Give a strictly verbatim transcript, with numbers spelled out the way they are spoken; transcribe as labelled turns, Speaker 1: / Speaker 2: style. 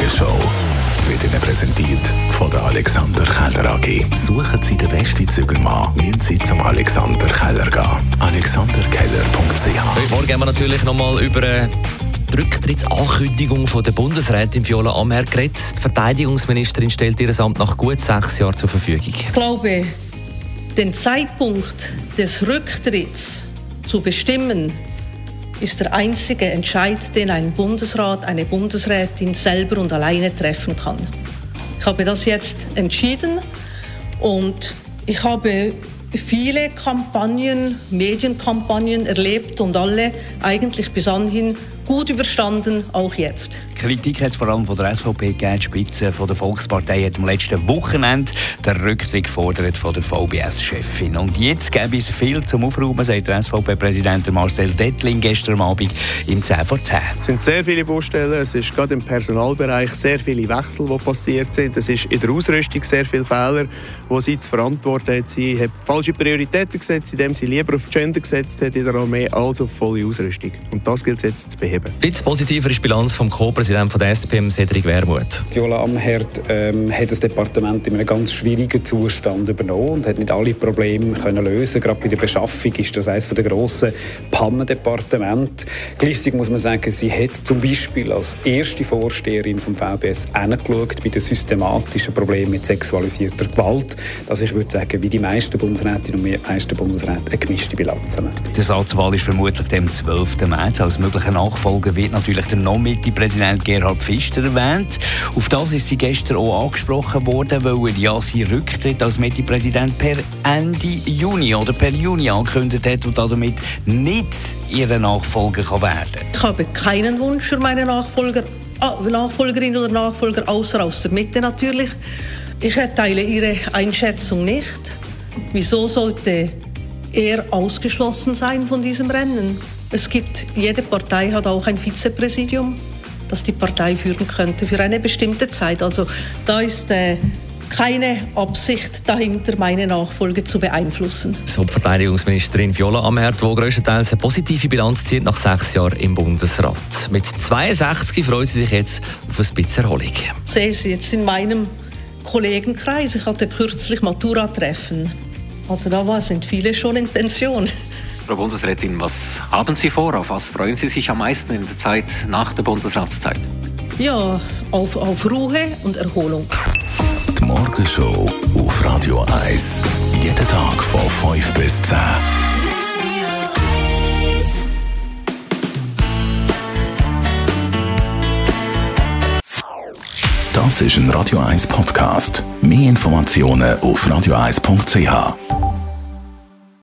Speaker 1: Morgenshow wird Ihnen präsentiert von der Alexander Keller A G. Suchen Sie den besten Zügelmann, müssen Sie zum Alexander Keller gehen. alexander keller punkt c h.
Speaker 2: Heute Morgen haben wir natürlich noch mal über die Rücktrittsankündigung von der Bundesrätin Viola Amherd geredet. Die Verteidigungsministerin stellt ihr Amt nach gut sechs Jahren zur Verfügung.
Speaker 3: Ich glaube, den Zeitpunkt des Rücktritts zu bestimmen, ist der einzige Entscheid, den ein Bundesrat, eine Bundesrätin selber und alleine treffen kann. Ich habe das jetzt entschieden und ich habe viele Kampagnen, Medienkampagnen erlebt und alle eigentlich bis anhin gut überstanden, auch jetzt.
Speaker 4: Kritik hat es vor allem von der S V P gegeben. Die Spitze von der Volkspartei hat am letzten Wochenende den Rücktritt gefordert von der V B S-Chefin. Und jetzt gäbe es viel zum Aufräumen, sagt der S V P-Präsident Marcel Dettling gestern Abend im zehn vor zehn.
Speaker 5: Es sind sehr viele Baustellen, es ist gerade im Personalbereich sehr viele Wechsel, die passiert sind. Es ist in der Ausrüstung sehr viele Fehler, die sie zu verantworten hat. Sie hat falsche Prioritäten gesetzt, indem sie lieber auf Gender gesetzt hat in der Armee als auf volle Ausrüstung. Und das gilt es jetzt zu beheben.
Speaker 2: Ein bisschen positiver ist die Bilanz vom Co-Präsidenten von der S P M, Cedric Wermuth.
Speaker 6: Viola Amherd ähm, hat das Departement in einem ganz schwierigen Zustand übernommen und hat nicht alle Probleme können lösen. Gerade bei der Beschaffung ist das eines der grossen Pannendepartemente. Gleichzeitig muss man sagen, sie hat zum Beispiel als erste Vorsteherin vom V B S hingeschaut bei den systematischen Problemen mit sexualisierter Gewalt. Dass ich würde sagen, wie die meisten Bundesrätinnen und die meisten Bundesräte eine gemischte Bilanz haben.
Speaker 4: Die Ersatzwahl ist vermutlich am zwölften März. Als möglicher Nachfolger wird natürlich der noch Mitte-Präsident Gerhard Pfister erwähnt. Auf das ist sie gestern auch angesprochen worden, weil er ja seinen Rücktritt als Mitte-Präsident per Ende Juni oder per Juni angekündigt hat und damit nicht ihre Nachfolger kann werden.
Speaker 3: Ich habe keinen Wunsch für meine Nachfolger, Nachfolgerin oder Nachfolger, außer aus der Mitte natürlich. Ich teile Ihre Einschätzung nicht. Wieso sollte er ausgeschlossen sein von diesem Rennen? Es gibt, jede Partei hat auch ein Vizepräsidium, das die Partei führen könnte für eine bestimmte Zeit. Also da ist äh, keine Absicht dahinter, meine Nachfolge zu beeinflussen.
Speaker 2: So die Verteidigungsministerin Viola Amherd, die grösstenteils eine positive Bilanz zieht nach sechs Jahren im Bundesrat. Mit zweiundsechzig freut sie sich jetzt auf ein bisschen Erholung.
Speaker 3: Ich sehe sie jetzt in meinem Kollegenkreis. Ich hatte kürzlich Matura-Treffen. Also da sind viele schon in Pension.
Speaker 7: Frau Bundesrätin, was haben Sie vor? Auf was freuen Sie sich am meisten in der Zeit nach der Bundesratszeit?
Speaker 3: Ja, auf, auf Ruhe und Erholung.
Speaker 1: Die Morgenshow auf Radio eins. Jeden Tag von fünf bis zehn. Das ist ein Radio eins Podcast. Mehr Informationen auf radio eins punkt c h.